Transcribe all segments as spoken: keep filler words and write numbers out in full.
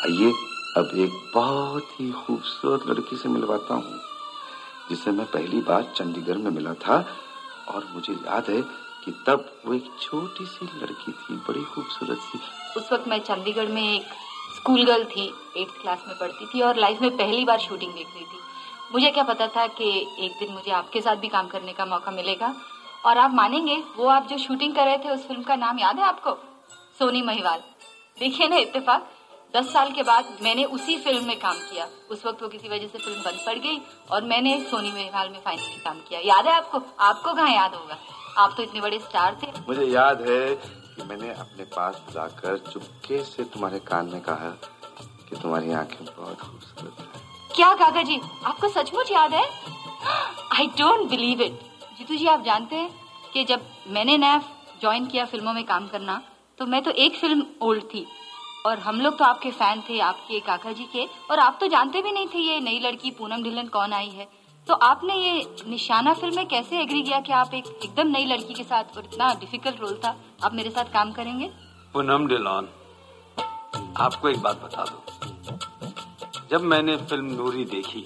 आइए अब एक बहुत ही खूबसूरत लड़की से मिलवाता हूँ, जिसे मैं पहली बार चंडीगढ़ में मिला था। और मुझे याद है कि तब वो एक छोटी सी लड़की थी, बड़ी खूबसूरत सी। उस वक्त मैं चंडीगढ़ में एक स्कूल गर्ल थी, एट्थ क्लास में पढ़ती थी और लाइफ में पहली बार शूटिंग देख रही थी। मुझे क्या पता था कि एक दिन मुझे आपके साथ भी काम करने का मौका मिलेगा। और आप मानेंगे, वो आप जो शूटिंग कर रहे थे उस फिल्म का नाम याद है आपको? सोनी महिवाल। देखिए ना इत्तेफाक, दस साल के बाद मैंने उसी फिल्म में काम किया। उस वक्त वो किसी वजह से फिल्म बंद पड़ गई और मैंने सोनी महिवाल में फाइनली काम किया। याद है आपको? आपको कहाँ याद होगा, आप तो इतने बड़े स्टार थे। मुझे याद है कि मैंने अपने पास जाकर चुपके से तुम्हारे कान में कहा कि तुम्हारी आंखें बहुत खूबसूरत हैं। क्या काका जी, आपको सचमुच याद है? I don't believe it. Jeetu ji, आप जानते हैं कि जब मैंने नया ज्वाइन किया फिल्मों में काम करना, तो मैं तो एक फिल्म ओल्ड थी और हम लोग तो आपके फैन थे, आपके काका जी के। और आप तो जानते भी नहीं थे ये नई लड़की पूनम ढिल्लन कौन आई है। तो आपने ये निशाना फिल्म में कैसे एग्री किया कि आप एक एकदम नई लड़की के साथ, और इतना डिफिकल्ट रोल था, आप मेरे साथ काम करेंगे? पूनम ढिल्लन, आपको एक बात बता दो, जब मैंने फिल्म नूरी देखी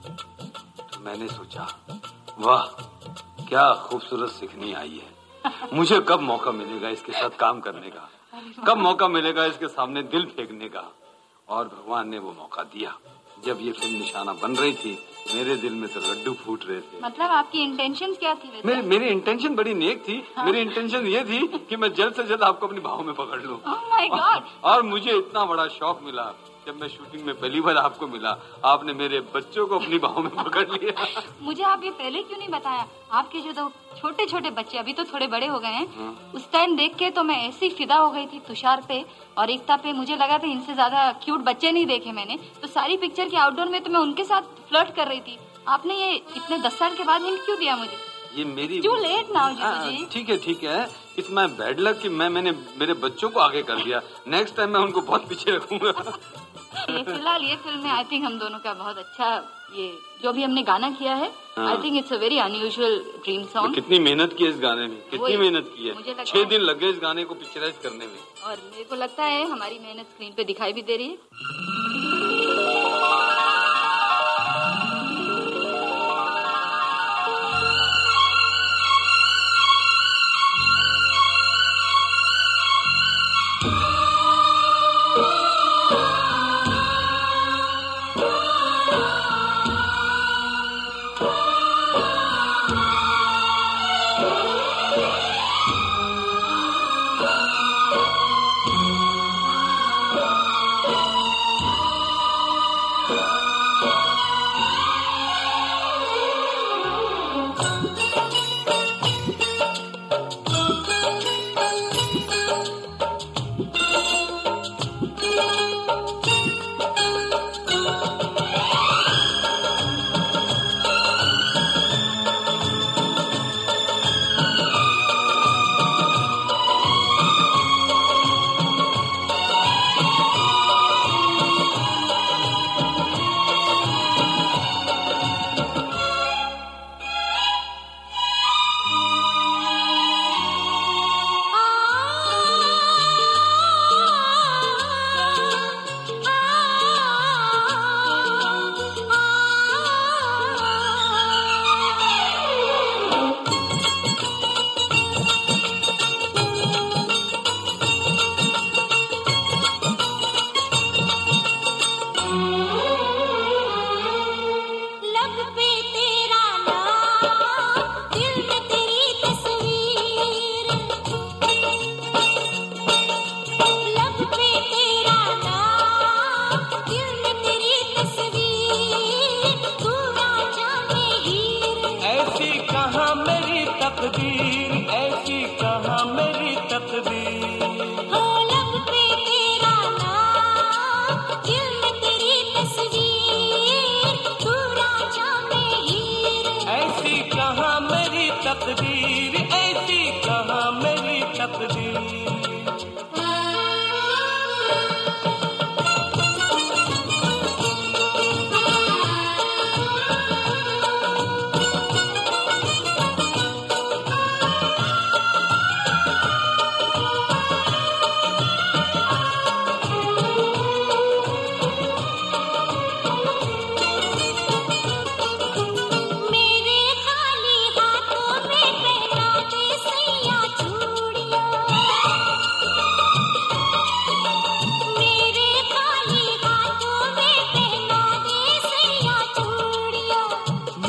तो मैंने सोचा, वाह क्या खूबसूरत सिखनी आई है। मुझे कब मौका मिलेगा इसके साथ काम करने का, कब मौका मिलेगा इसके सामने दिल फेंकने का। और भगवान ने वो मौका दिया। जब ये फिल्म निशाना बन रही थी, मेरे दिल में तो लड्डू फूट रहे थे। मतलब आपकी इंटेंशन क्या थी वैसे? मेरी मेरी इंटेंशन बड़ी नेक थी। हाँ? मेरी इंटेंशन ये थी कि मैं जल्द से जल्द आपको अपनी बाहों में पकड़ लूं। oh my God! और, और मुझे इतना बड़ा शौक मिला जब मैं शूटिंग में पहली बार आपको मिला, आपने मेरे बच्चों को अपनी बाहों में पकड़ लिया। मुझे आप ये पहले क्यों नहीं बताया? आपके जो दो छोटे छोटे बच्चे, अभी तो थोड़े बड़े हो गए हैं, हाँ। उस टाइम देख के तो मैं ऐसी फिदा हो गई थी तुषार पे और एकता पे। मुझे लगा था इनसे ज्यादा क्यूट बच्चे नहीं देखे मैंने। तो सारी पिक्चर के आउटडोर में तो मैं उनके साथ फ्लर्ट कर रही थी। आपने ये इतने दस साल के बाद हिंट क्यों दिया मुझे? ये मेरी टू लेट नाउ जी। ठीक है ठीक है, इट्स माय बैड लक कि मैं मैंने मेरे बच्चों को आगे कर दिया। नेक्स्ट टाइम मैं उनको बहुत पीछे रखूंगा। ये फिलहाल ये फिल्म में आई थिंक हम दोनों का बहुत अच्छा, ये जो भी हमने गाना किया है, I think it's a very unusual dream song. कितनी मेहनत की है इस गाने में, कितनी मेहनत की है। छह दिन लगे इस गाने को पिक्चराइज करने में। और मेरे को लगता है हमारी मेहनत स्क्रीन पे दिखाई भी दे रही है।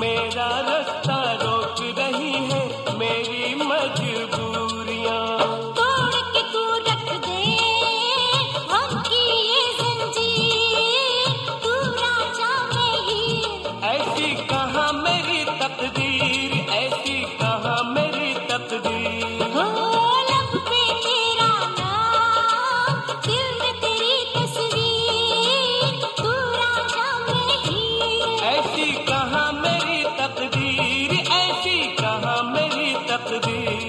मेरा रास्ता रोक रही है मेरी मजबूरियां। तोड़ के तू रख दे हमकी ये जंजीर, तू राजा मैं हीर। ऐसी कहाँ मेरी तकदीर, ऐसी कहाँ मेरी तकदीर। हो लब पे तेरा नाम, दिल में तेरी तस्वीर, तू राजा मैं हीर। ऐसी कहाँ मेरी तकदीर, ऐसी कहाँ मेरी तकदीर।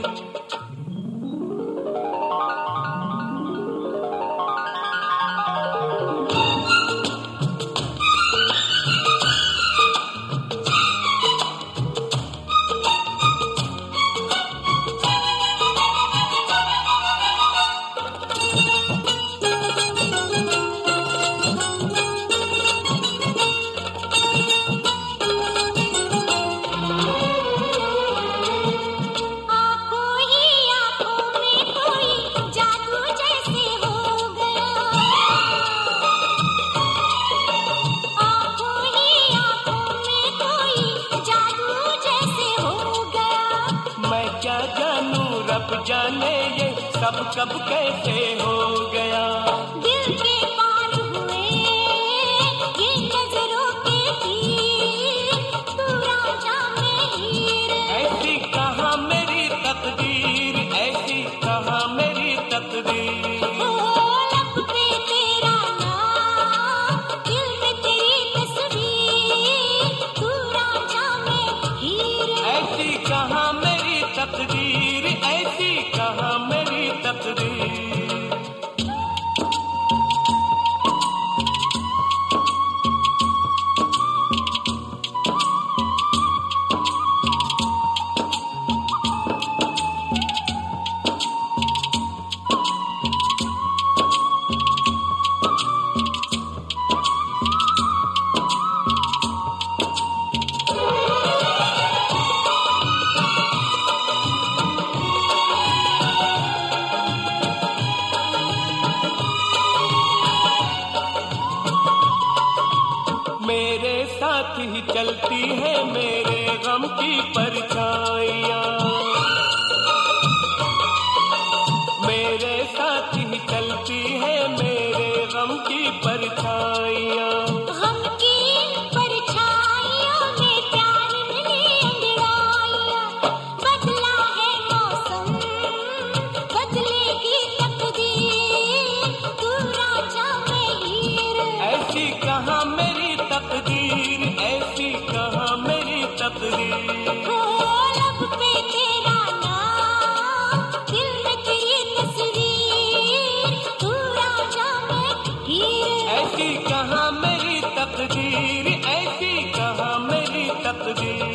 आँखों ही आँखों में कोई जादू जैसे हो गया, आँखों ही आँखों में कोई जादू जैसे हो गया। मैं क्या जानूं रब जाने ये सब कब कैसे हो गया। दिल के पार हुए ये नजरों के तीर, तू राजा मैं हीर। ऐसी कहाँ मेरी तकदीर, ऐसी कहाँ मेरी तकदीर। हो लब पे तेरा नाम, दिल में तेरी तस्वीर, तू राजा मैं हीर। ऐसी कहाँ मेरी तकदीर, ऐसी कहाँ मेरी तकदीर। मेरे साथ ही चलती है मेरे गम की परछाइयाँ, मेरे साथ ही चलती है मेरे गम की परछाइयाँ। गम की परछाइयों में प्यार ने अंगड़ाइयाँ, बदला है मौसम बदलेगी तकदीर, तू राजा मैं हीर। ऐसी कहाँ मेरी तकदीर, ऐसी कहाँ मेरी तकदीर। हो लब पे तेरा नाम, दिल में तेरी तस्वीर, तू राजा मैं हीर। ऐसी कहाँ मेरी तकदीर, ऐसी कहाँ मेरी तकदीर।